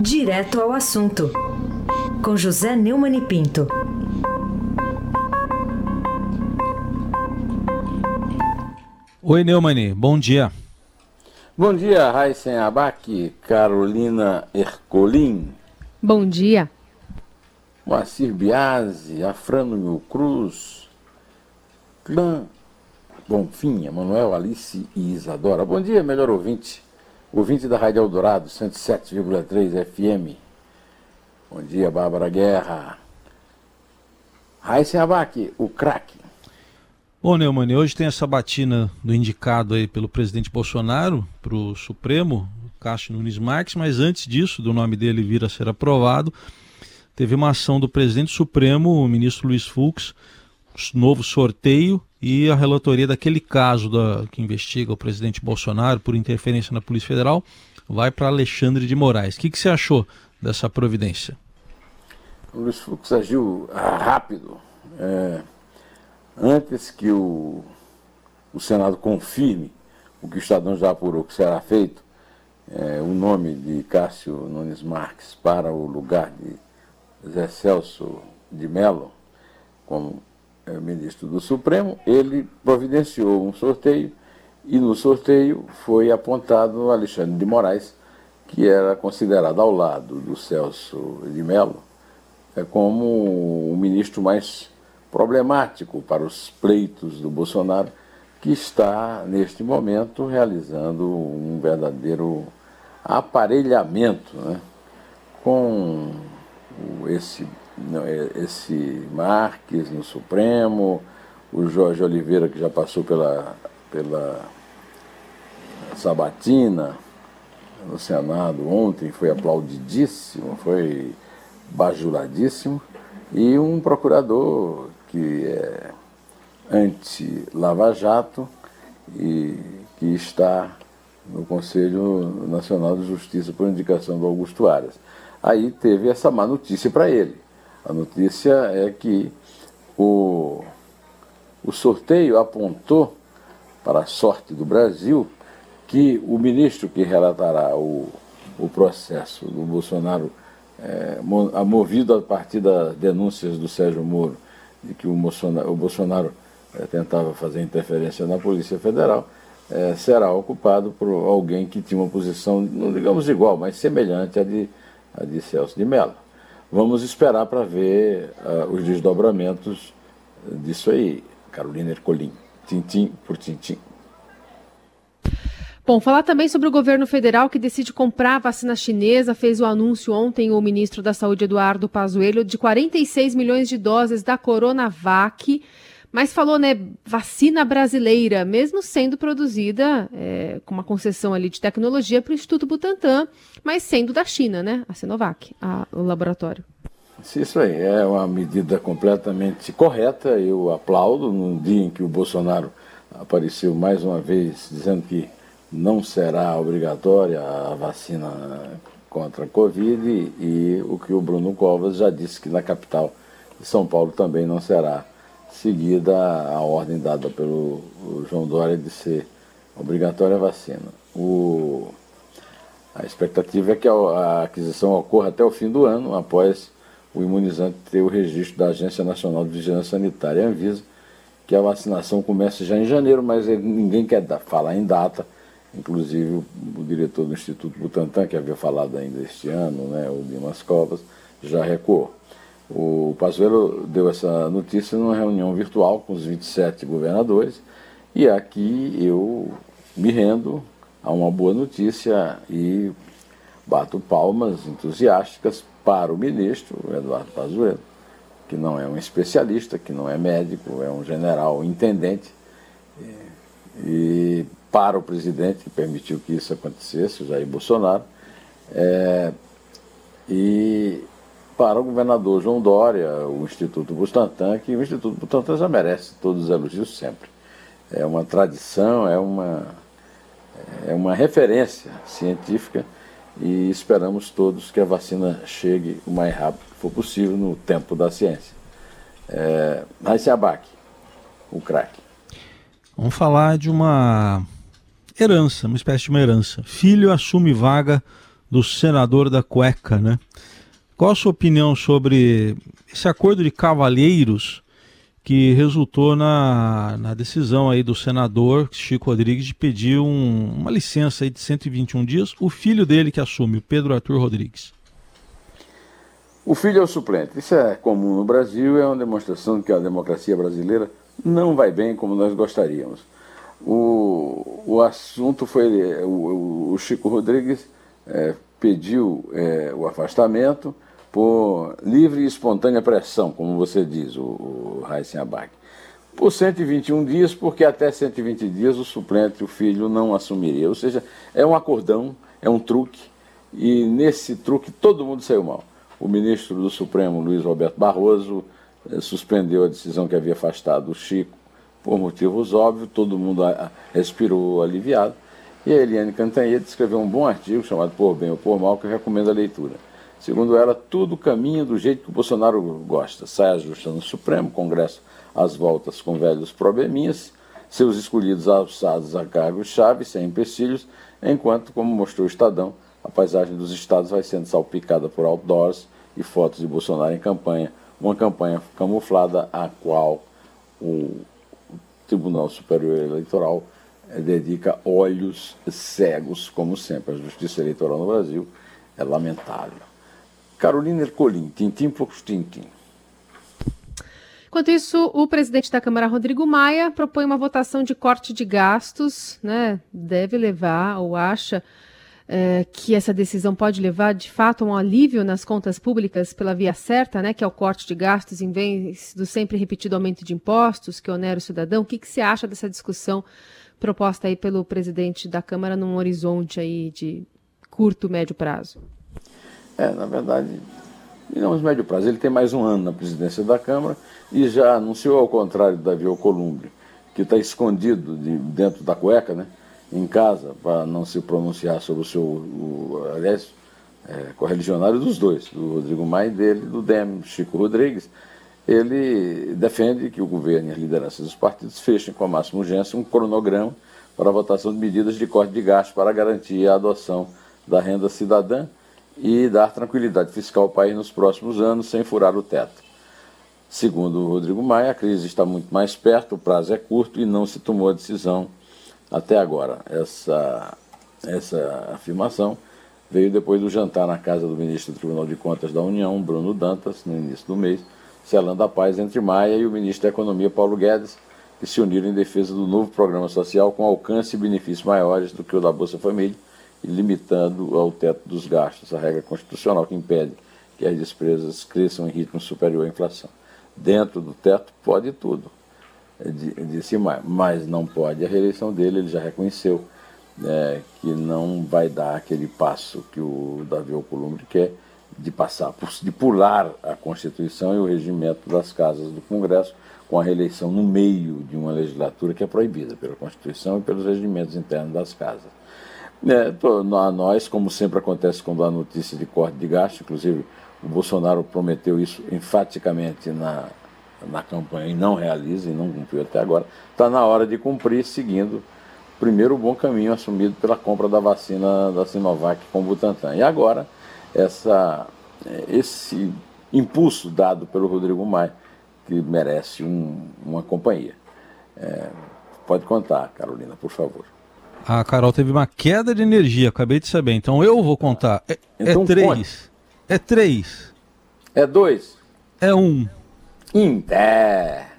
Direto ao assunto, com José Neumann e Pinto. Oi, Neumann, bom dia. Bom dia, Raíssen Abac, Carolina Ercolim. Bom dia. Moacir Biasi, Afrano Mil Cruz, Clã Bonfim, Emanuel, Alice e Isadora. Bom dia, melhor ouvinte da Rádio Eldorado, 107,3 FM. Bom dia, Bárbara Guerra. Raíssen Abac, o craque. Bom, Neumann, hoje tem essa batina do indicado aí pelo presidente Bolsonaro para o Supremo, Cássio Nunes Marques, mas antes disso, do nome dele vir a ser aprovado, teve uma ação do presidente Supremo, o ministro Luiz Fux, novo sorteio e a relatoria daquele caso que investiga o presidente Bolsonaro por interferência na Polícia Federal vai para Alexandre de Moraes. O que você achou dessa providência? O Luiz Fux agiu rápido. Antes que o Senado confirme o que o Estadão já apurou que será feito, o nome de Cássio Nunes Marques para o lugar de Zé Celso de Mello como ministro do Supremo, ele providenciou um sorteio e no sorteio foi apontado Alexandre de Moraes, que era considerado ao lado do Celso de Mello como o ministro mais problemático para os pleitos do Bolsonaro, que está, neste momento, realizando um verdadeiro aparelhamento, com esse Marques no Supremo, o Jorge Oliveira, que já passou pela sabatina no Senado ontem, foi aplaudidíssimo, foi bajuladíssimo, e um procurador que é anti-Lava Jato e que está no Conselho Nacional de Justiça por indicação do Augusto Aras. Aí teve essa má notícia para ele. A notícia é que o sorteio apontou para a sorte do Brasil que o ministro que relatará o processo do Bolsonaro, movido a partir das denúncias do Sérgio Moro, de que o Bolsonaro tentava fazer interferência na Polícia Federal, será ocupado por alguém que tinha uma posição, não digamos igual, mas semelhante à de Celso de Mello. Vamos esperar para ver os desdobramentos disso aí, Carolina Ercolim, tintim por tintim. Bom, falar também sobre o governo federal que decide comprar vacina chinesa. Fez o anúncio ontem o ministro da Saúde, Eduardo Pazuello, de 46 milhões de doses da Coronavac, mas falou, vacina brasileira, mesmo sendo produzida com uma concessão ali de tecnologia para o Instituto Butantan, mas sendo da China, a Sinovac, o laboratório. Isso aí é uma medida completamente correta, eu aplaudo. No dia em que o Bolsonaro apareceu mais uma vez dizendo que não será obrigatória a vacina contra a Covid, e o que o Bruno Covas já disse que na capital de São Paulo também não será seguida a ordem dada pelo João Dória de ser obrigatória a vacina. A expectativa é que a aquisição ocorra até o fim do ano, após o imunizante ter o registro da Agência Nacional de Vigilância Sanitária, Anvisa, que a vacinação comece já em janeiro, mas ninguém quer falar em data. Inclusive o diretor do Instituto Butantan, que havia falado ainda este ano, o Dimas Covas, já recuou. O Pazuello deu essa notícia numa reunião virtual com os 27 governadores, e aqui eu me rendo a uma boa notícia e bato palmas entusiásticas para o ministro Eduardo Pazuello, que não é um especialista, que não é médico, é um general intendente, e para o presidente, que permitiu que isso acontecesse, o Jair Bolsonaro, e para o governador João Dória, o Instituto Butantan, que o Instituto Butantan já merece todos os elogios sempre. É uma tradição, é uma referência científica, e esperamos todos que a vacina chegue o mais rápido que for possível no tempo da ciência. Raíssen Abac, o craque. Vamos falar de uma herança, uma espécie de uma herança. Filho assume vaga do senador da cueca, né? Qual a sua opinião sobre esse acordo de cavalheiros que resultou na decisão aí do senador Chico Rodrigues de pedir uma licença aí de 121 dias, o filho dele que assume, o Pedro Arthur Rodrigues? O filho é o suplente. Isso é comum no Brasil, é uma demonstração de que a democracia brasileira não vai bem como nós gostaríamos. O assunto foi, o Chico Rodrigues pediu o afastamento por livre e espontânea pressão, como você diz, o Raíssen Abac. Por 121 dias, porque até 120 dias o suplente, o filho, não assumiria. Ou seja, é um acordão, é um truque, e nesse truque todo mundo saiu mal. O ministro do Supremo, Luiz Roberto Barroso, suspendeu a decisão que havia afastado o Chico por motivos óbvios, todo mundo respirou aliviado, e a Eliane Cantanhede escreveu um bom artigo chamado Por Bem ou Por Mal, que eu recomendo a leitura. Segundo ela, tudo caminha do jeito que o Bolsonaro gosta. Sai ajustando o Supremo, Congresso às voltas com velhos probleminhas, seus escolhidos alçados a cargos-chave, sem empecilhos, enquanto, como mostrou o Estadão, a paisagem dos estados vai sendo salpicada por outdoors e fotos de Bolsonaro em campanha, uma campanha camuflada a qual o Tribunal Superior Eleitoral dedica olhos cegos, como sempre. A justiça eleitoral no Brasil é lamentável. Carolina Ercolim, tintim por tintim. Enquanto isso, o presidente da Câmara, Rodrigo Maia, propõe uma votação de corte de gastos, né? Deve levar, ou acha que essa decisão pode levar, de fato, a um alívio nas contas públicas pela via certa, né? Que é o corte de gastos em vez do sempre repetido aumento de impostos, que onera o cidadão. O que você acha dessa discussão proposta aí pelo presidente da Câmara num horizonte aí de curto, médio prazo? Na verdade, digamos médio prazo. Ele tem mais um ano na presidência da Câmara e já anunciou, ao contrário do Davi Alcolumbre, que está escondido dentro da cueca, né, em casa, para não se pronunciar sobre o seu, aliás, correligionário dos dois, do Rodrigo Maia e dele, do DEM, Chico Rodrigues. Ele defende que o governo e as lideranças dos partidos fechem com a máxima urgência um cronograma para a votação de medidas de corte de gastos para garantir a adoção da renda cidadã e dar tranquilidade fiscal ao país nos próximos anos, sem furar o teto. Segundo o Rodrigo Maia, a crise está muito mais perto, o prazo é curto e não se tomou a decisão até agora. Essa afirmação veio depois do jantar na casa do ministro do Tribunal de Contas da União, Bruno Dantas, no início do mês, selando a paz entre Maia e o ministro da Economia, Paulo Guedes, que se uniram em defesa do novo programa social com alcance e benefícios maiores do que o da Bolsa Família, e limitando ao teto dos gastos, a regra constitucional que impede que as despesas cresçam em ritmo superior à inflação. Dentro do teto pode tudo, disse Maia, mas não pode a reeleição dele. Ele já reconheceu que não vai dar aquele passo que o Davi Alcolumbre quer, de pular a Constituição e o regimento das casas do Congresso, com a reeleição no meio de uma legislatura que é proibida pela Constituição e pelos regimentos internos das casas. Nós, como sempre acontece quando há notícia de corte de gasto, inclusive o Bolsonaro prometeu isso enfaticamente na campanha e não realiza, e não cumpriu até agora, está na hora de cumprir, seguindo primeiro o bom caminho assumido pela compra da vacina da Sinovac com o Butantan. E agora, esse impulso dado pelo Rodrigo Maia, que merece uma companhia. Pode contar, Carolina, por favor. A Carol teve uma queda de energia, acabei de saber. Então eu vou contar. Então, 3. Conte. É 3. É 2. É 1. Em pé.